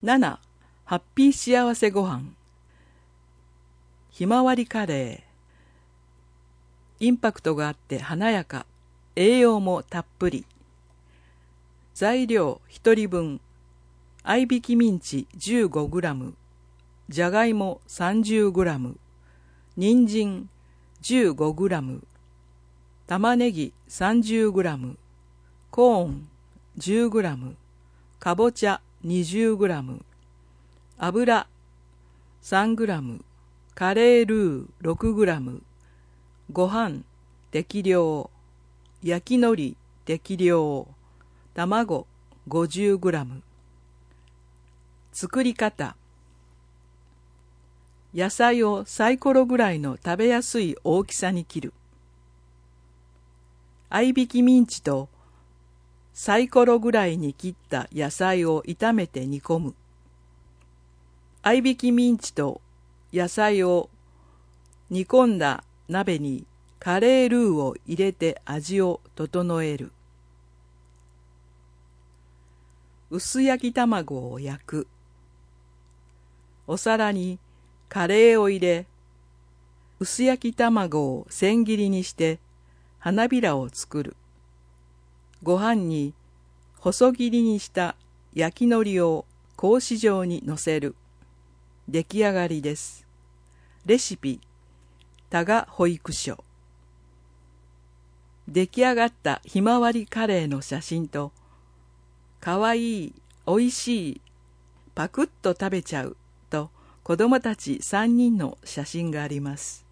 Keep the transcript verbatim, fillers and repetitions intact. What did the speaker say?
なな、ハッピー幸せごはん。ひまわりカレー。インパクトがあって華やか、栄養もたっぷり。材料ひとりぶん。合いびきミンチ じゅうごグラム、じゃがいも さんじゅうグラム、人参 じゅうごグラム、玉ねぎ さんじゅうグラム、コーン じゅうグラム、かぼちゃ にじゅうグラム、油 さんグラム、カレールー ろくグラム、ご飯適量、焼き海苔適量、卵 ごじゅうグラム。作り方。野菜をサイコロぐらいの食べやすい大きさに切る。合いびきミンチとサイコロぐらいに切った野菜を炒めて煮込む。合いびきミンチと野菜を煮込んだ鍋にカレールーを入れて味を整える。薄焼き卵を焼く。お皿にカレーを入れ、薄焼き卵を千切りにして花びらを作る。ご飯に細切りにした焼き海苔を格子状にのせる。出来上がりです。レシピ、多賀保育所。出来上がったひまわりカレーの写真と、かわいい、おいしい、パクッと食べちゃうと子供たちさんにんの写真があります。